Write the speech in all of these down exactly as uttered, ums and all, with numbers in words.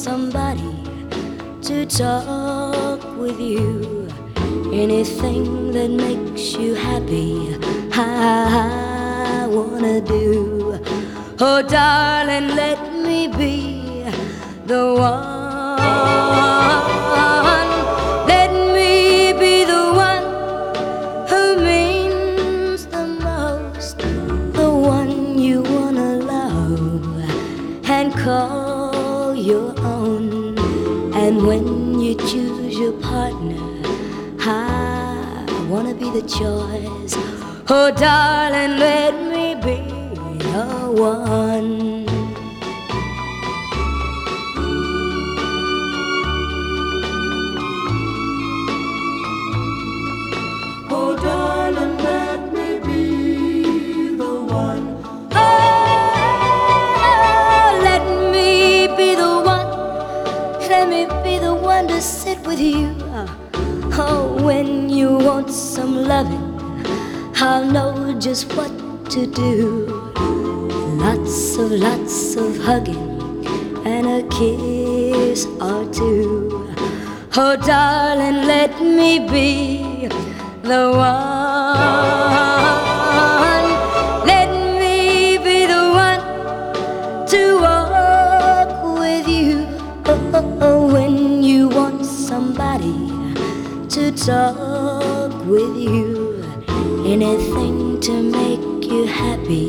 somebody to talk with you. Anything that makes you happy, I wanna do. Oh darling, let me be the one. Let me be the one who means the most, the one you wanna love and call your own. And when you choose your partner, I wanna be the choice. Oh darling, let me be the one. Oh darling, let me be the one. Oh, let me be the one. Let me be the one to sit with you. Oh, when you want some loving, I'll know just what to do. Lots of, lots of hugging and a kiss or two. Oh darling, let me be the one. Let me be the one to walk with you. Oh, oh, oh, when you want somebody to talk with you, anything to make you happy,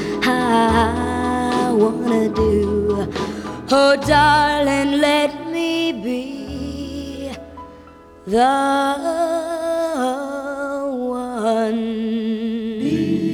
I wanna do. Oh darling, let me be the one.